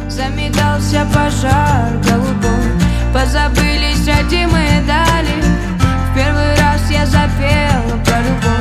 Заметался пожар голубой, позабылись родимые дали. В первый раз я запела про любовь.